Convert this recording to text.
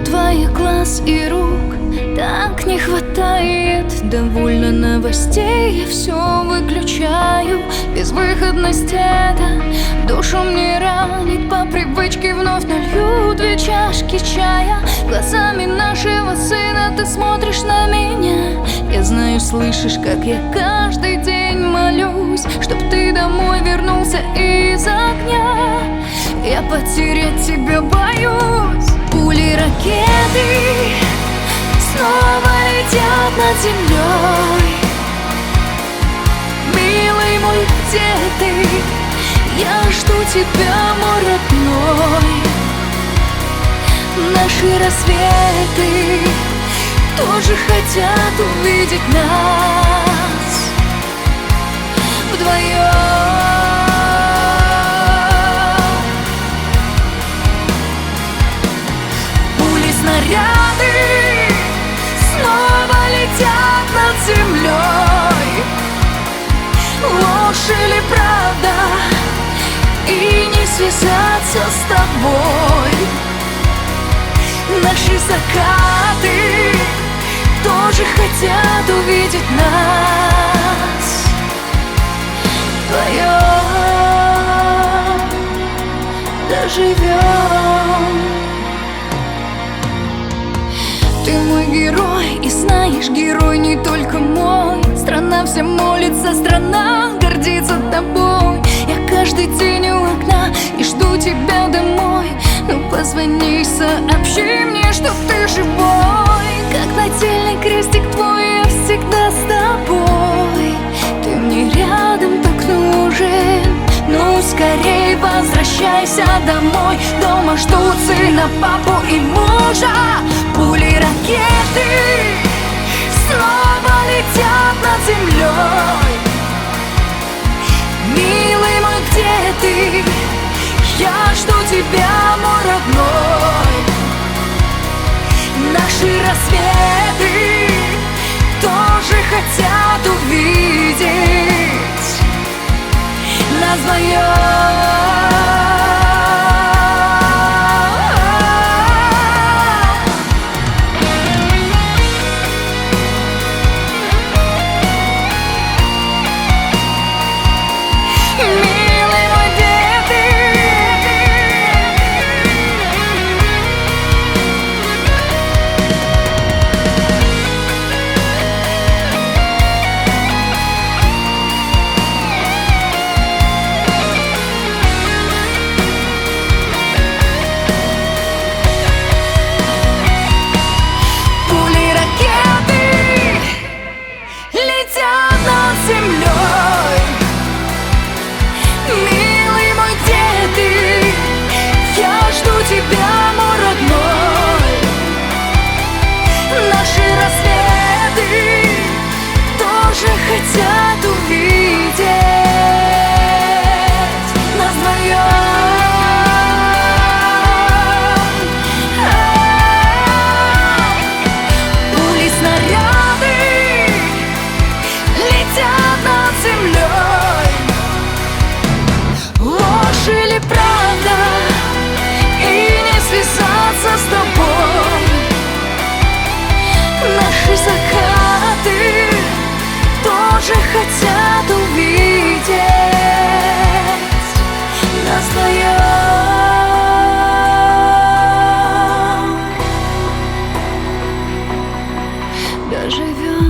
твоих глаз и рук так не хватает. Довольно новостей, я все выключаю. Безвыходность эта душу мне ранит. По привычке вновь налью 2 чашки чая. Глазами нашего сына ты смотришь на меня. Я знаю, слышишь, как я каждый день молюсь, чтоб ты домой вернулся из огня. Я потерять тебя боюсь. Пули, ракеты снова летят над землей. Милый мой, где ты? Я жду тебя, мой родной. Наши рассветы тоже хотят увидеть нас вдвоем. Пули, снаряды снова летят над землей. Ложь или правда, и не связаться с тобой. Наши закаты тоже хотят увидеть нас вдвоем. Доживем. Ты мой герой, и знаешь, герой не только мой. Страна вся молится, страна гордится тобой. Я каждый день у окна и жду тебя домой. Ну позвони, сообщи мне, что ты живой. Как нательный крестик твой, я всегда с тобой. Ты мне рядом так нужен. Ну скорей возвращайся домой. Дома ждут сына, папу и мужа. Пули, ракеты снова летят над землей. Милый мой, где ты? Я жду тебя, мой родной. Наши рассветы тоже хотят увидеть нас вдвоем. Хотят увидеть нас вдвоем. Пули, снаряды летят над землей. Ложь или правда, и не связаться с тобой. Наши закаты тоже хотят увидеть нас вдвоем. Доживем.